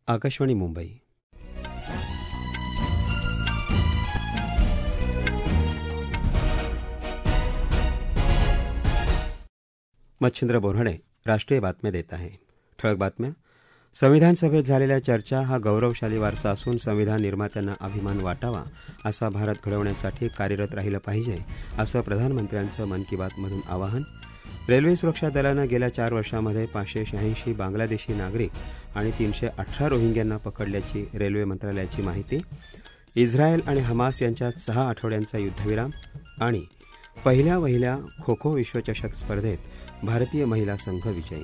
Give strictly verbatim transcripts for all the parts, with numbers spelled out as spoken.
आकाशवाणी मुंबई. मच्छिंद्र बोऱ्हाडे राष्ट्रीय बातम्या देत आहे. ठळक बातम्या. संविधान सभेत झालेल्या चर्चा हा गौरवशाली वारसा असून संविधान निर्मात्यांना अभिमान वाटावा असा भारत घडवण्यासाठी कार्यरत राहिलं पाहिजे असं प्रधानमंत्र्यांचं मन की बात मधून आवाहन. रेल्वे सुरक्षा दलानं गेल्या चार वर्षांमध्ये पाचशे शहाऐंशी बांगलादेशी नागरिक आणि तीनशे अठरा रोहिंग्यांना पकडल्याची रेल्वे मंत्रालयाची माहिती. इस्रायल आणि हमास यांच्यात सहा आठवड्यांचा युद्धविराम. आणि पहिल्या वहिल्या खो खो विश्वचषक स्पर्धेत भारतीय महिला संघ विजयी.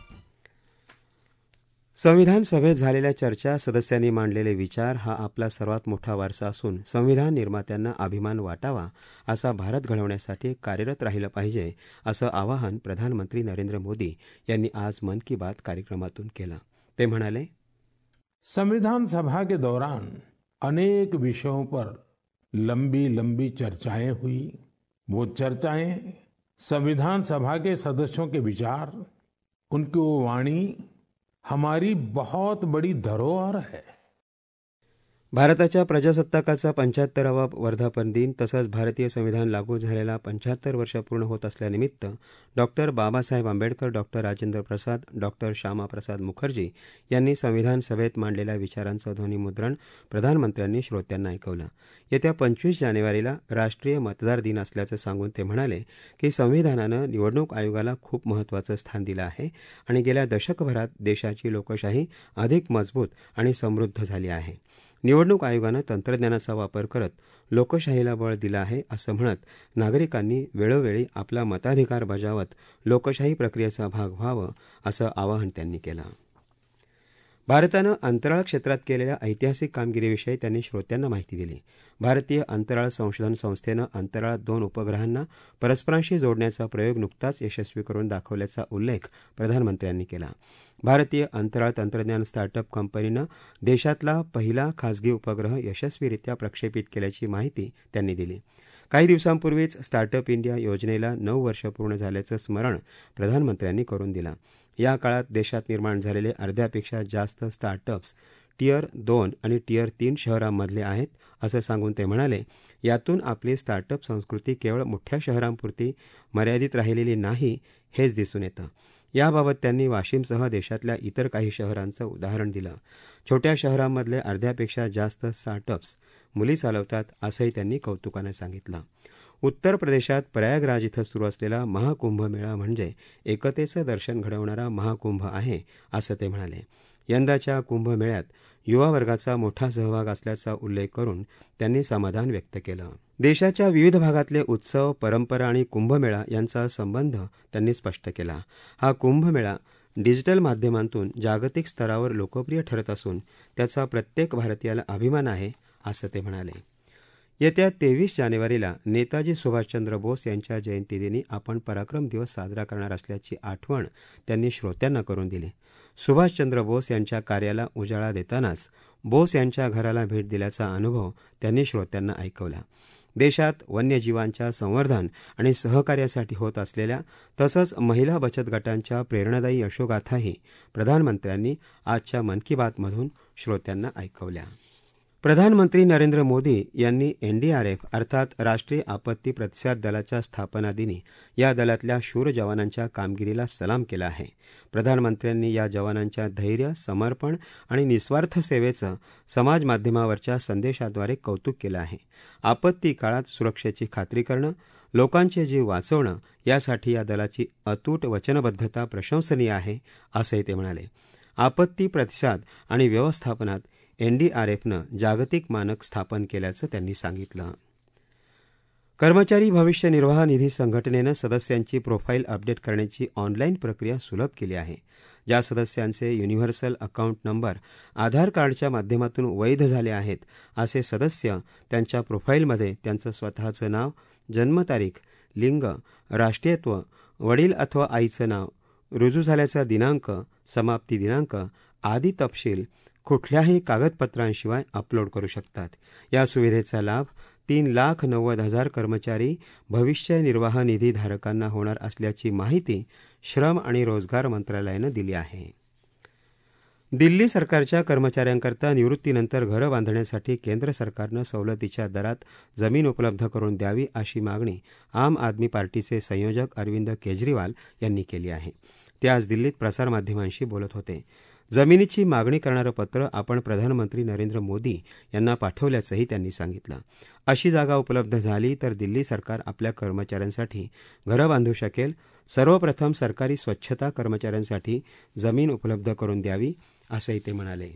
संविधान सभेत झालेल्या चर्चा, सदस्यांनी मांडलेले विचार हा आपला सर्वात मोठा वारसा असून संविधान निर्मात्यांना अभिमान वाटावा असा भारत घडवण्यासाठी कार्यरत राहिलं पाहिजे असं आवाहन प्रधानमंत्री नरेंद्र मोदी यांनी आज मन की बात कार्यक्रमातून केलं. ते म्हणाले, संविधान सभा के दौरान अनेक विषयों पर लंबी लंबी चर्चाएं हुई. वो चर्चाएं संविधान सभा के सदस्यों के विचार, उनकी वो वाणी हमारी बहुत बड़ी धरोहर है. भारताच्या प्रजासत्ताकाचा पंच्याहत्तरावा वर्धापन दिन तसंच भारतीय संविधान लागू झालेला पंच्याहत्तर वर्ष पूर्ण होत असल्यानिमित्त doctor Babasaheb Ambedkar, doctor Rajendra Prasad, doctor Shyamaprasad Mukherjee यांनी संविधान सभेत मांडलेल्या विचारांचं ध्वनीमुद्रण प्रधानमंत्र्यांनी श्रोत्यांना ऐकवलं. येत्या पंचवीस जानेवारीला राष्ट्रीय मतदार दिन असल्याचं सांगून ते म्हणाले की संविधानानं निवडणूक आयोगाला खूप महत्त्वाचं स्थान दिलं आहे आणि गेल्या दशकभरात देशाची लोकशाही अधिक मजबूत आणि समृद्ध झाली आहे. निवडणूक आयोगानं तंत्रज्ञानाचा वापर करत लोकशाहीला बळ दिलं आहे असं म्हणत नागरिकांनी वेळोवेळी आपला मताधिकार बजावत लोकशाही प्रक्रियेचा भाग व्हावं असं आवाहन त्यांनी केलं. भारतानं अंतराळ क्षेत्रात केलेल्या ऐतिहासिक कामगिरीविषयी त्यांनी श्रोत्यांना माहिती दिली. भारतीय अंतराळ संशोधन संस्थेनं अंतराळात दोन उपग्रहांना परस्परांशी जोडण्याचा प्रयोग नुकताच यशस्वी करून दाखवल्याचा उल्लेख प्रधानमंत्र्यांनी केला. भारतीय अंतराळ तंत्रज्ञान स्टार्टअप कंपनीनं देशातला पहिला खासगी उपग्रह यशस्वीरित्या प्रक्षेपित केल्याची माहिती त्यांनी दिली. काही दिवसांपूर्वीच स्टार्टअप इंडिया योजनेला नऊ वर्ष पूर्ण झाल्याचं स्मरण प्रधानमंत्र्यांनी करून दिलं. या काळात देशात निर्माण झालेले अर्ध्यापेक्षा जास्त स्टार्टअप्स टियर दोन आणि टियर तीन शहरांमधले आहेत असं सांगून ते म्हणाले, यातून आपली स्टार्टअप संस्कृती केवळ मोठ्या शहरांपुरती मर्यादित राहिलेली नाही हेच दिसून येतं. याबाबत त्यांनी वाशिमसह देशातल्या इतर काही शहरांचं उदाहरण दिलं. छोट्या शहरांमधले अर्ध्यापेक्षा जास्त स्टार्टअप्स मुली चालवतात असंही त्यांनी कौतुकानं सांगितलं. उत्तर प्रदेशात प्रयागराज इथं सुरू असलेला महाकुंभमेळा म्हणजे एकतेचं दर्शन घडवणारा महाकुंभ आहे असं ते म्हणाले. यंदाच्या कुंभमेळ्यात युवा वर्गाचा मोठा सहभाग असल्याचा उल्लेख करून त्यांनी समाधान व्यक्त केलं. देशाच्या विविध भागातले उत्सव, परंपरा आणि कुंभमेळा यांचा संबंध त्यांनी स्पष्ट केला. हा कुंभमेळा डिजिटल माध्यमांतून जागतिक स्तरावर लोकप्रिय ठरत असून त्याचा प्रत्येक भारतीयाला अभिमान आहे असं ते म्हणाले. येत्या तेवीस जानेवारीला नेताजी सुभाषचंद्र बोस यांच्या जयंतीदिनी आपण पराक्रम दिवस साजरा करणार असल्याची आठवण त्यांनी श्रोत्यांना करून दिली. सुभाषचंद्र बोस यांच्या कार्याला उजाळा देतानाच बोस यांच्या घराला भेट दिल्याचा अनुभव त्यांनी श्रोत्यांना ऐकवला. देशात वन्यजीवांच्या संवर्धन आणि सहकार्यासाठी होत असलेल्या तसंच महिला बचत गटांच्या प्रेरणादायी यशोगाथाही प्रधानमंत्र्यांनी आजच्या मन की बातमधून श्रोत्यांना ऐकवल्या. प्रधानमंत्री नरेंद्र मोदी यांनी एनडीआरएफ अर्थात राष्ट्रीय आपत्ती प्रतिसाद दलाच्या स्थापना दिनी या दलातल्या शूर जवानांच्या कामगिरीला सलाम केला आहे. प्रधानमंत्र्यांनी या जवानांच्या धैर्य, समर्पण आणि निस्वार्थ सेवेचं समाज माध्यमावरच्या संदेशाद्वारे कौतुक केलं आहे. आपत्ती काळात सुरक्षेची खात्री करणं, लोकांचे जीव वाचवणं यासाठी या दलाची अतूट वचनबद्धता प्रशंसनीय आहे असंही ते म्हणाले. आपत्ती प्रतिसाद आणि व्यवस्थापनात एनडीआरएफनं जागतिक मानक स्थापन केल्याचं त्यांनी सांगितलं. कर्मचारी भविष्य निर्वाह निधी संघटनेनं सदस्यांची प्रोफाईल अपडेट करण्याची ऑनलाईन प्रक्रिया सुलभ केली आहे. ज्या सदस्यांचे युनिव्हर्सल अकाउंट नंबर आधार कार्डच्या माध्यमातून वैध झाले आहेत असे सदस्य त्यांच्या प्रोफाईलमध्ये त्यांचं स्वतःचं नाव, जन्मतारीख, लिंग, राष्ट्रीयत्व, वडील अथवा आईचं नाव, रुजू झाल्याचा दिनांक, समाप्ती दिनांक आदी तपशील कुठल्याही कागदपत्रांशिवाय अपलोड करू शकतात. या सुविधेचा लाभ तीन लाख नव्वद हजार कर्मचारी भविष्य निर्वाह निधी धारकांना होणार असल्याची माहिती श्रम आणि रोजगार मंत्रालयानं दिली आहे. दिल्ली सरकारच्या कर्मचाऱ्यांकरता निवृत्तीनंतर घरं बांधण्यासाठी केंद्र सरकारनं सवलतीच्या दरात जमीन उपलब्ध करून द्यावी अशी मागणी आम आदमी पार्टीचे संयोजक अरविंद केजरीवाल यांनी केली आहे. ते आज दिल्लीत प्रसारमाध्यमांशी बोलत होते. जमिनीची मागणी करणारं पत्र आपण प्रधानमंत्री नरेंद्र मोदी यांना पाठवल्याचंही त्यांनी सांगितलं. अशी जागा उपलब्ध झाली तर दिल्ली सरकार आपल्या कर्मचाऱ्यांसाठी घरं बांधू शकेल. सर्वप्रथम सरकारी स्वच्छता कर्मचाऱ्यांसाठी जमीन उपलब्ध करून द्यावी असंही ते म्हणाले.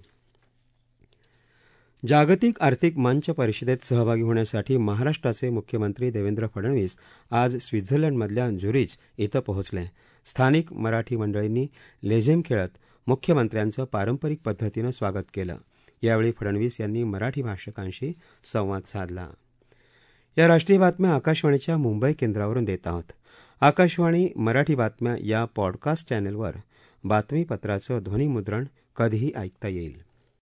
जागतिक आर्थिक मंच परिषदेत सहभागी होण्यासाठी महाराष्ट्राचे मुख्यमंत्री देवेंद्र फडणवीस आज स्वित्झर्लंडमधल्या झुरिच इथं पोहोचले. स्थानिक मराठी मंडळींनी लेझीम खेळत मुख्यमंत्र्यांचं पारंपरिक पद्धतीनं स्वागत केलं. यावेळी फडणवीस यांनी मराठी भाषकांशी संवाद साधला. या राष्ट्रीय बातम्या आकाशवाणीच्या मुंबई केंद्रावरून देत आहोत. आकाशवाणी मराठी बातम्या या पॉडकास्ट चॅनेलवर बातमीपत्राचं ध्वनीमुद्रण कधीही ऐकता येईल.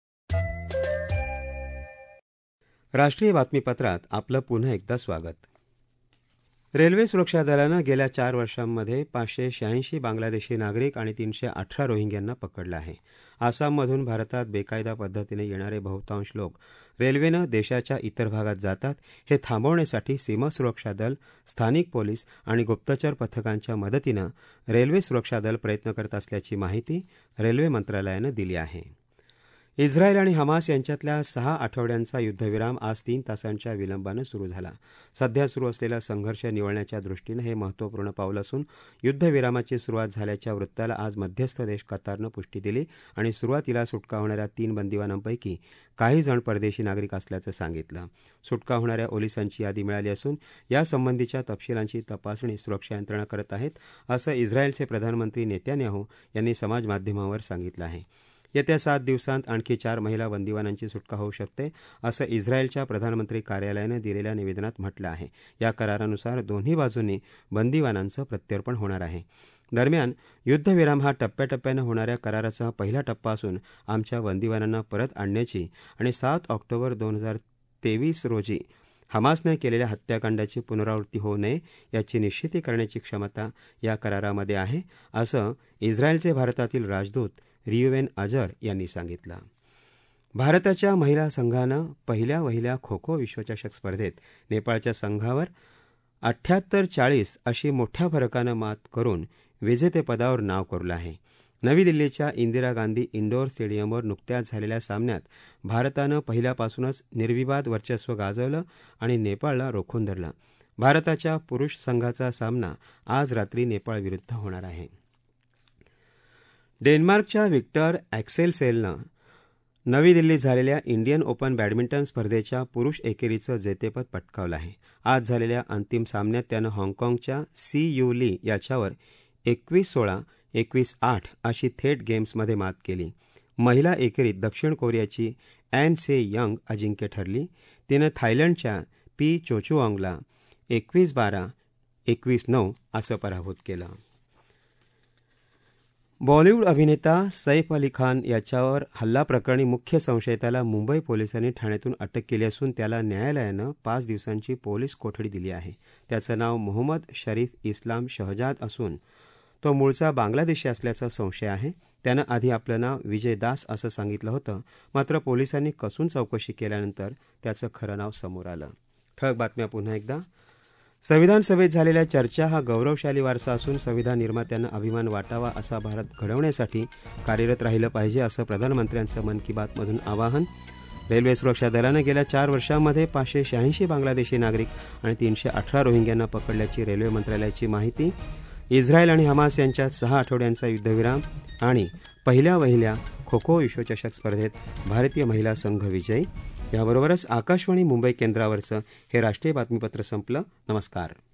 राष्ट्रीय बातमीपत्रात आपलं पुन्हा एकदा स्वागत. रेल्वे सुरक्षा दलानं गेल्या चार वर्षांमध्ये पाचशे शहाऐंशी बांगलादेशी नागरिक आणि तीनशे अठरा रोहिंग्यांना पकडलं आहे. आसाममधून भारतात बेकायदा पद्धतीने येणारे बहुतांश लोक रेल्वेनं देशाच्या इतर भागात जातात. हे थांबवण्यासाठी सीमा सुरक्षा दल, स्थानिक पोलीस आणि गुप्तचर पथकांच्या मदतीनं रेल्वे सुरक्षा दल प्रयत्न करत असल्याची माहिती रेल्वे मंत्रालयानं दिली आहे. इस्रायल आणि हमास यांच्यातल्या सहा आठवड्यांचा युद्धविराम आज तीन तासांच्या विलंबानं सुरू झाला. सध्या सुरू असलेला संघर्ष निवळण्याच्या दृष्टीनं हे महत्त्वपूर्ण पाऊल असून युद्धविरामाची सुरुवात झाल्याच्या वृत्ताला आज मध्यस्थ देश कतारनं पुष्टी दिली आणि सुरुवातीला सुटका होणाऱ्या तीन बंदिवानांपैकी काही जण परदेशी नागरिक असल्याचं सांगितलं. सुटका होणाऱ्या ओलिसांची यादी मिळाली असून यासंबंधीच्या तपशिलांची तपासणी सुरक्षा यंत्रणा करत आहेत, असं इस्रायलचे प्रधानमंत्री नेत्यान्याहू यांनी समाजमाध्यमावर सांगितलं आहे. येत्या सात दिवसांत आणखी चार महिला बंदिवानांची सुटका होऊ शकते, असं इस्रायलच्या प्रधानमंत्री कार्यालयानं दिलेल्या निवेदनात म्हटलं आहे. या करारानुसार दोन्ही बाजूंनी बंदिवानांचं प्रत्यर्पण होणार आहे. दरम्यान युद्धविराम हा टप्प्याटप्प्यानं होणाऱ्या कराराचा पहिला टप्पा असून आमच्या बंदिवानांना परत आणण्याची आणि सात ऑक्टोबर दोन हजार तेवीस रोजी हमासनं केलेल्या हत्याकांडाची पुनरावृत्ती होऊ नये याची निश्चिती करण्याची क्षमता या करारामध्ये आहे, असं इस्रायलचे भारतातील राजदूत रियुवेन अजर यांनी सांगितलं. भारताच्या महिला संघानं पहिल्या वहिल्या खो खो विश्वचषक स्पर्धेत नेपाळच्या संघावर अठ्ठ्याहत्तर चाळीस अशी मोठ्या फरकानं मात करून विजेतेपदावर नाव कोरलं आहे. नवी दिल्लीच्या इंदिरा गांधी इंडोर स्टेडियमवर नुकत्याच झालेल्या सामन्यात भारतानं पहिल्यापासूनच निर्विवाद वर्चस्व गाजवलं आणि नेपाळला रोखून धरलं. भारताच्या पुरुष संघाचा सामना आज रात्री नेपाळविरुद्ध होणार आहे. डेन्मार्कच्या व्हिक्टर ॲक्सेलसेननं नवी दिल्लीत झालेल्या इंडियन ओपन बॅडमिंटन स्पर्धेच्या पुरुष एकेरीचं जेतेपद पटकावलं आहे. आज झालेल्या अंतिम सामन्यात त्यानं हाँगकाँगच्या सी यू ली याच्यावर एकवीस सोळा एकवीस आठ अशी थेट गेम्समध्ये मात केली. महिला एकेरीत दक्षिण कोरियाची अॅन से यंग अजिंक्य ठरली. तिनं थायलंडच्या पी चोचुऑंगला एकवीस बारा एकवीस नऊ असं पराभूत केलं. बॉलिवूड अभिनेता सैफ अली खान याच्यावर हल्ला प्रकरणी मुख्य संशयिताला मुंबई पोलिसांनी ठाण्यातून अटक केली असून त्याला न्यायालयानं पाच दिवसांची पोलीस कोठडी दिली आहे. त्याचं नाव मोहम्मद शरीफ इस्लाम शहजाद असून तो मूळचा बांगलादेशी असल्याचा संशय आहे. त्यानं आधी आपलं नाव विजय दास असं सांगितलं होतं, मात्र पोलिसांनी कसून चौकशी केल्यानंतर त्याचं खरं नाव समोर आलं. ठळक बातम्या पुन्हा एकदा. संविधान सभेत झालेल्या चर्चा हा गौरवशाली वारसा असून संविधान निर्मात्यांना अभिमान वाटावा असा भारत घडवण्यासाठी कार्यरत राहिलं पाहिजे, असं प्रधानमंत्र्यांचं मन की बातमधून आवाहन. रेल्वे सुरक्षा दलानं गेल्या चार वर्षांमध्ये पाचशे शहाऐंशी बांगलादेशी नागरिक आणि तीनशे अठरा रोहिंग्यांना पकडल्याची रेल्वे मंत्रालयाची माहिती. इस्रायल आणि हमास यांच्यात सहा आठवड्यांचा युद्धविराम आणि पहिल्या वहिल्या खो खो विश्वचषक स्पर्धेत भारतीय महिला संघ विजयी. याबरोबरच आकाशवाणी मुंबई केंद्रावरचं हे राष्ट्रीय बातमीपत्र संपलं. नमस्कार.